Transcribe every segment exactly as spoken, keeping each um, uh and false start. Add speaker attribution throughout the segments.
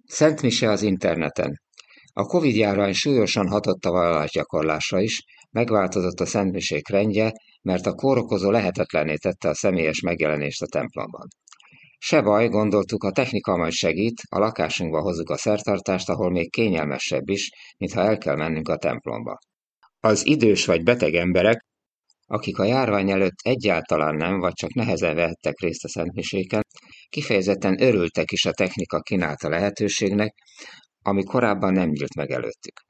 Speaker 1: Szentmise az interneten. A Covid-járvány súlyosan hatott a vallásgyakorlásra is, megváltozott a szentmisék rendje, mert a kórokozó lehetetlenné tette a személyes megjelenést a templomban. Se baj, gondoltuk, a technika majd segít, a lakásunkba hozzuk a szertartást, ahol még kényelmesebb is, mintha el kell mennünk a templomba. Az idős vagy beteg emberek, akik a járvány előtt egyáltalán nem, vagy csak nehezen vehettek részt a szentmiséken, kifejezetten örültek is a technika kínálta lehetőségnek, ami korábban nem nyílt meg előttük.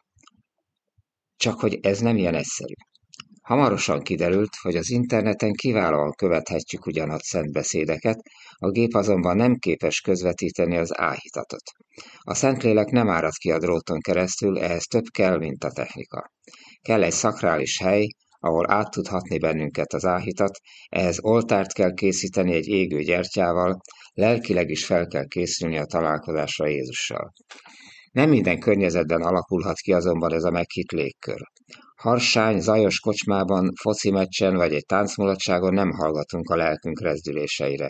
Speaker 1: Csak hogy ez nem ilyen egyszerű. Hamarosan kiderült, hogy az interneten kiválóan követhetjük ugyan a szent beszédeket, a gép azonban nem képes közvetíteni az áhítatot. A Szentlélek nem árad ki a dróton keresztül, ehhez több kell, mint a technika. Kell egy szakrális hely, ahol át tud hatni bennünket az áhítat, ehhez oltárt kell készíteni egy égő gyertyával, lelkileg is fel kell készülni a találkozásra Jézussal. Nem minden környezetben alakulhat ki azonban ez a meghitt légkör. Harsány, zajos kocsmában, foci meccsen vagy egy táncmulatságon nem hallgatunk a lelkünk rezdüléseire.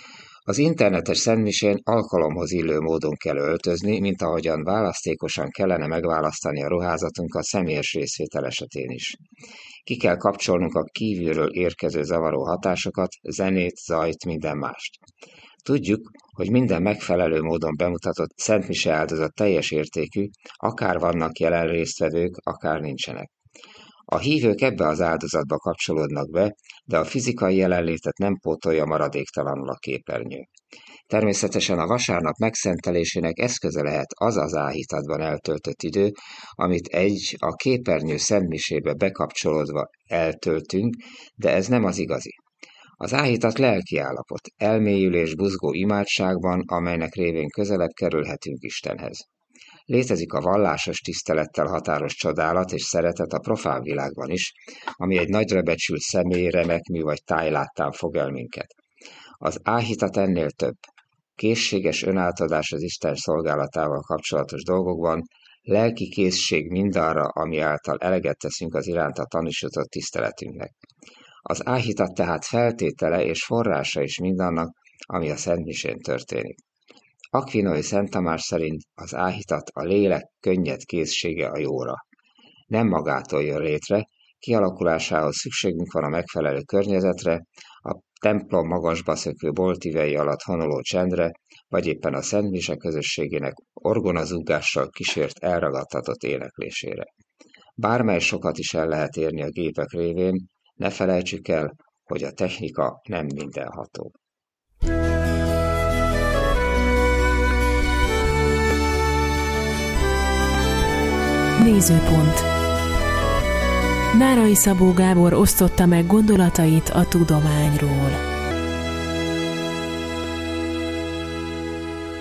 Speaker 1: Az internetes szentmisén alkalomhoz illő módon kell öltözni, mint ahogyan választékosan kellene megválasztani a ruházatunkat személyes részvétel esetén is. Ki kell kapcsolnunk a kívülről érkező zavaró hatásokat, zenét, zajt, minden mást. Tudjuk, hogy minden megfelelő módon bemutatott szentmise áldozat teljes értékű, akár vannak jelen résztvevők, akár nincsenek. A hívők ebbe az áldozatba kapcsolódnak be, de a fizikai jelenlétet nem pótolja maradéktalanul a képernyő. Természetesen a vasárnap megszentelésének eszköze lehet az az áhítatban eltöltött idő, amit egy a képernyő szentmisébe bekapcsolódva eltöltünk, de ez nem az igazi. Az áhítat lelki állapot, elmélyülés buzgó imádságban, amelynek révén közelebb kerülhetünk Istenhez. Létezik a vallásos tisztelettel határos csodálat és szeretet a profán világban is, ami egy nagyra becsült személy, remekmű vagy tájláttán fog el minket. Az áhítat ennél több. Készséges önátadás az Isten szolgálatával kapcsolatos dolgokban, lelki készség mindarra, ami által eleget teszünk az iránta tanúsított tiszteletünknek. Az áhítat tehát feltétele és forrása is mindannak, ami a szentmisén történik. Akvinói Szent Tamás szerint az áhítat a lélek könnyed készsége a jóra. Nem magától jön létre, kialakulásához szükségünk van a megfelelő környezetre, a templom magasba szökő boltívei alatt honoló csendre, vagy éppen a szentmise közösségének orgonazúgással kísért elragadtatott éneklésére. Bármely sokat is el lehet érni a gépek révén, ne felejtsük el, hogy a technika nem mindenható.
Speaker 2: Nézőpont. Nárai Szabó Gábor osztotta meg gondolatait a tudományról.